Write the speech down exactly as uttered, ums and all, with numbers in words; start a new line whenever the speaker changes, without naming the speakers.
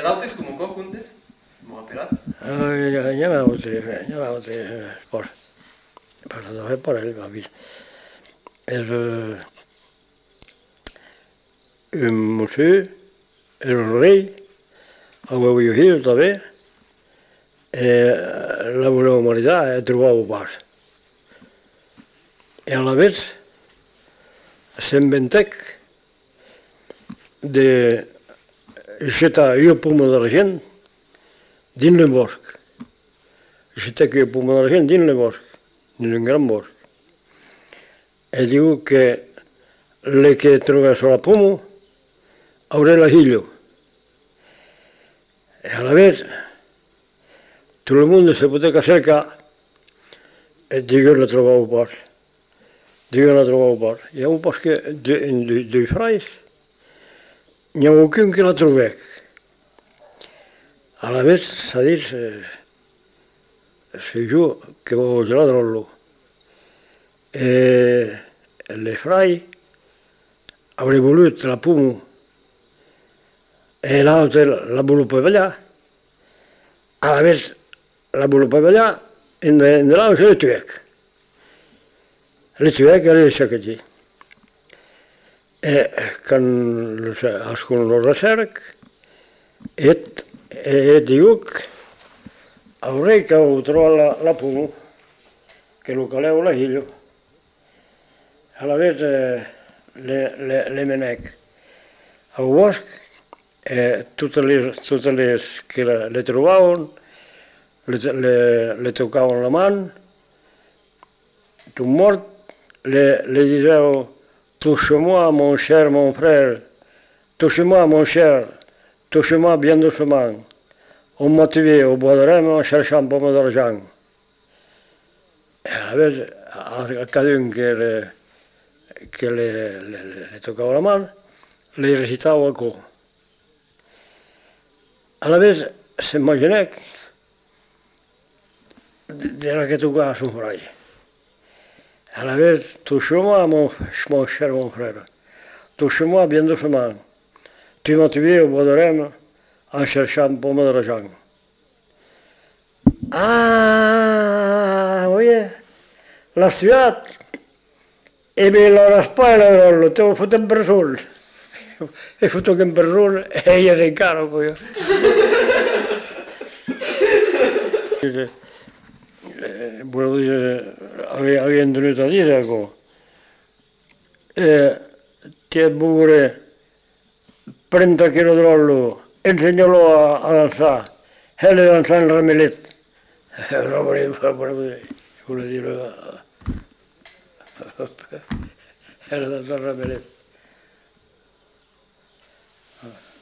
ed autes como cocundes, como apelats.
Chiamavate, chiamavate, por, per, per el capi. És un museu, és un rei, avevo io també, e la umanità è trovato pas. E alla vez s'inventec de aixetar el pulmó de la gent dins el bosc. Aixetar el pulmó de la gent dins el bosc, dins un gran bosc. E diu que le che attraverso la pomo avrà l'higlio. E alla vez tutto il mondo si poteva cercare e Dio lo trovava pas. Dio lo trovava pas. Hi ha un pas que de, de frais n'hi ha algun que la trobec. A la vez s'ha dit se jo che avevo gelato e le frai avrei voluto la pomo e l'altra la voluto allà, alla vez la voluto allà e nell'altra le tuec. Le tuec e le sacchi. E quan ascun lo recerc et e dic avrei che ho trovato la, la pomo che lo caleu la higlio. Alla vez le, le, le menec al bosc e tutte le, tutte le che le, le trovavano le, le, le toccavano la mano, tu mort, le, le dicevo touche-moi mon cher mon frère, touche-moi mon cher, touche-moi bien doucement, on m'a tué au bois de Rème en cherchant pomme d'argent. E a vez a cadun che le, che le, le, le toccava la mano, le recitava il coro. Alla vez s'immaginè era che toccava son frare. Alla vez touche-moi mon, mon cher mon frère, touche-moi bien doucement, tu m'as tué au bois de Rème en cherchant pomme d'argent. Ah, oye, l'ha studiat e me l'ha raspata e te l'ho fatto in persona. E fatto che in persona e ella è in caro poi. Volevo dire, avevo tenuto a dire ecco, e ti è pure trenta chili di rollo, insegnalo a, a danzare, e le danzare in ramelletto. Volevo dire, e le danzare in ramelletto.